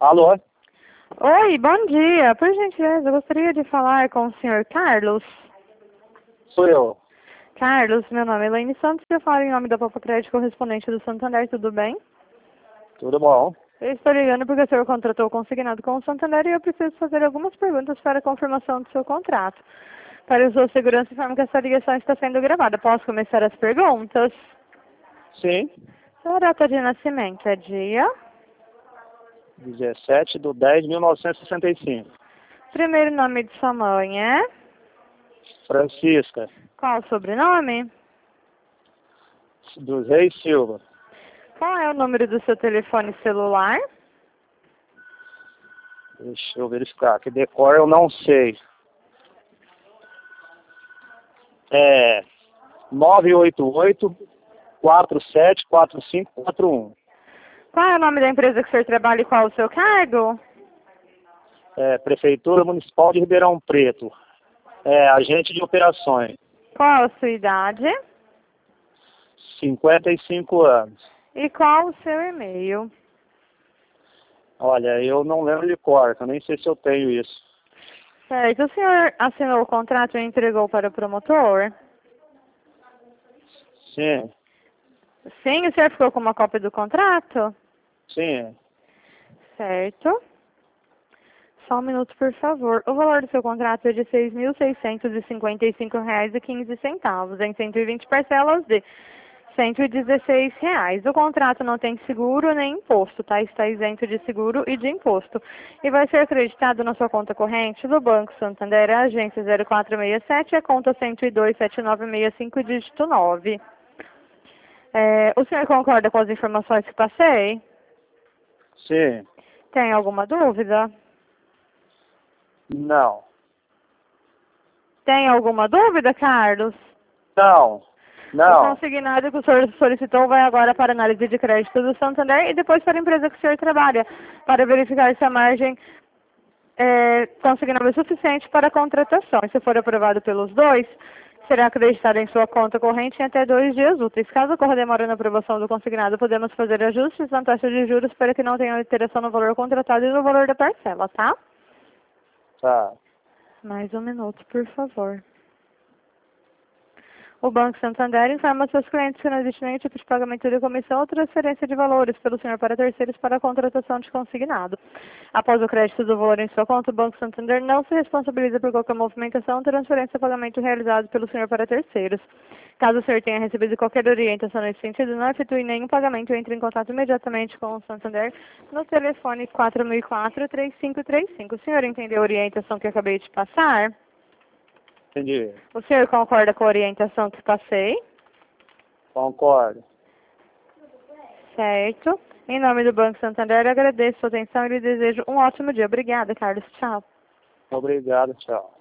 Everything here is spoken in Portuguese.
Alô? Oi, bom dia. Por gentileza, eu gostaria de falar com o senhor Carlos. Sou eu. Carlos, meu nome é Elaine Santos e eu falo em nome da Popa Crédito correspondente do Santander, tudo bem? Tudo bom? Eu estou ligando porque o senhor contratou consignado com o Santander e eu preciso fazer algumas perguntas para a confirmação do seu contrato. Para a sua segurança, informo que essa ligação está sendo gravada. Posso começar as perguntas? Sim. Sua data de nascimento é dia? 17/10/1965. Primeiro nome de sua mãe é? Francisca, Qual o sobrenome? dos Reis Silva. Qual é o número do seu telefone celular? Deixa eu verificar, que decor eu não sei. É 988-474541. Qual é o nome da empresa que o senhor trabalha e qual o seu cargo? Prefeitura Municipal de Ribeirão Preto. Agente de operações. Qual a sua idade? 55 anos. E qual o seu e-mail? Olha, eu não lembro de cor, eu nem sei se eu tenho isso. Certo. O senhor assinou o contrato e entregou para o promotor? Sim, Sim, o senhor ficou com uma cópia do contrato? sim. Certo. Só um minuto, por favor. O valor do seu contrato é de R$ 6.655,15, em 120 parcelas de R$ 116. O contrato não tem seguro nem imposto, tá? Está isento de seguro e de imposto. E vai ser acreditado na sua conta corrente do Banco Santander, a agência 0467, a conta 1027965, dígito 9. O senhor concorda com as informações que passei? Sim. Tem alguma dúvida? Não. Tem alguma dúvida, Carlos? Não. O Não. consignado que o senhor solicitou vai agora para análise de crédito do Santander e depois para a empresa que o senhor trabalha, para verificar se a margem consignada é suficiente para a contratação. E se for aprovado pelos dois, será acreditado em sua conta corrente em até 2 dias úteis. Caso ocorra demora na aprovação do consignado, podemos fazer ajustes na taxa de juros para que não tenha alteração no valor contratado e no valor da parcela, tá? Tá. Mais um minuto, por favor. O Banco Santander informa seus clientes que não existe nenhum tipo de pagamento de comissão ou transferência de valores pelo senhor para terceiros para a contratação de consignado. Após o crédito do valor em sua conta, o Banco Santander não se responsabiliza por qualquer movimentação, transferência ou pagamento realizado pelo senhor para terceiros. Caso o senhor tenha recebido qualquer orientação nesse sentido, não efetue nenhum pagamento ou entre em contato imediatamente com o Santander no telefone 4004-3535. O senhor entendeu a orientação que eu acabei de passar? Entendi. O senhor concorda com a orientação que passei? Concordo. Certo. Em nome do Banco Santander, agradeço a sua atenção e lhe desejo um ótimo dia. Obrigada, Carlos. Tchau. Obrigado, tchau.